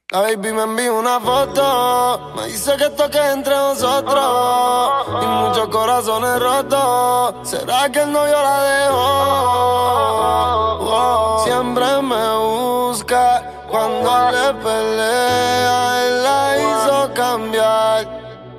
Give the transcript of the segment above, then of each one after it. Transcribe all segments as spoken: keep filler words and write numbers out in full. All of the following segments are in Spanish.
La baby me envió una foto, me dice que toque entre nosotros y muchos corazones rotos. ¿Será que el novio la dejó? Oh, siempre me busca cuando le pelea, él la hizo cambiar.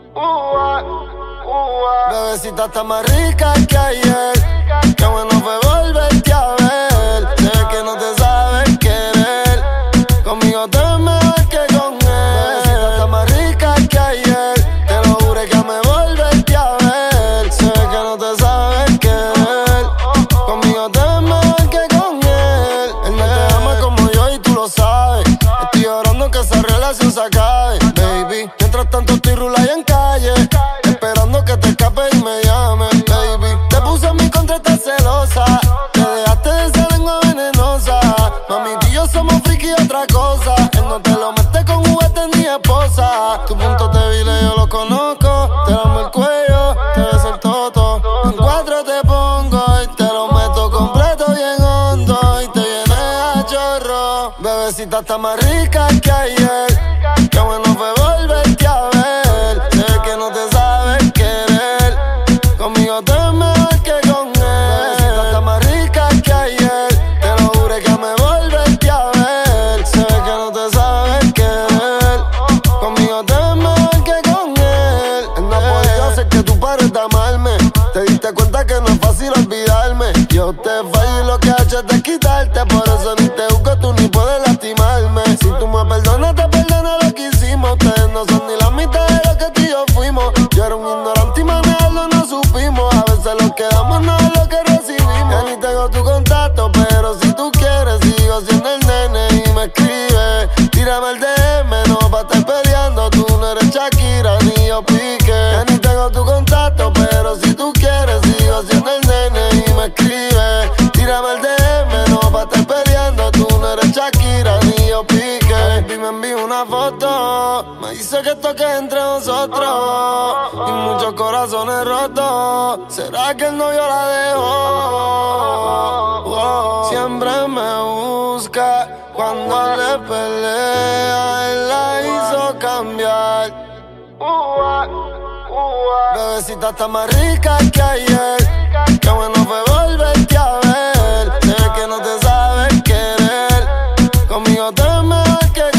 Bebecita está más rica que ayer, qué bueno fue volverte a ver. Sé que no te sabes querer, conmigo te es mejor que con él. Bebecita está más rica que ayer, te lo juré que me volverte a ver. Sé que no te sabes querer, conmigo te es mejor que con él. Él no te ama como yo y tú lo sabes. Estoy llorando que esa relación se acabe, baby. Mientras tanto estoy rulando en calle, esperando que te escape y me llame, baby. Te puse en mi contra, estás celosa, te dejaste de esa lengua venenosa. Mami, tú y yo somos friki y otra cosa. Él no te lo mete con juguete ni esposa. Tu punto débil yo lo conozco, te damos el cuello, te ves el toto. En cuatro te pongo y te lo meto completo bien hondo y te viene a chorro. Bebecita está más rica que ayer, qué bueno fue volverte a ver. Sé que no te sabes querer, conmigo te es mejor que con él. Bebecita está más rica que ayer, te lo juré que me volverte a ver. Sé que no te sabes querer, conmigo te es mejor que con él. Él no ha podido hacer que tú pares de amarme, te diste cuenta que no es fácil olvidarme. Yo te fallo y lo que he hecho es desquitarte, por eso ni te busco, tú ni puedes lastimarme. Si tú me perdonas, te perdono lo que hicimos. Ustedes no son ni la mitad de lo que tú y yo fuimos. Yo era un ignorante y manejarlo no supimos. A veces lo que damos no es lo que recibimos. Ya ni tengo tu contacto, pero si tú quieres sigo siendo el nene y me escribe. Tírame el D M, no pa' estar peleando. Tú no eres Shakira ni yo Piqué. Ya ni tengo tu contacto, pero si tú quieres sigo siendo el nene y me escribe. Tírame el D M, no pa' estar peleando. Tú no eres Shakira ni yo Piqué. Baby me envió una foto, me dice que toque entre nosotros y muchos corazones rotos. ¿Será que el novio la dejó? Oh, siempre me busca cuando le pelea, él la hizo cambiar. Bebecita está más rica que ayer, qué bueno fue volverte a ver. Sé que no te sabes querer, conmigo te es mejor que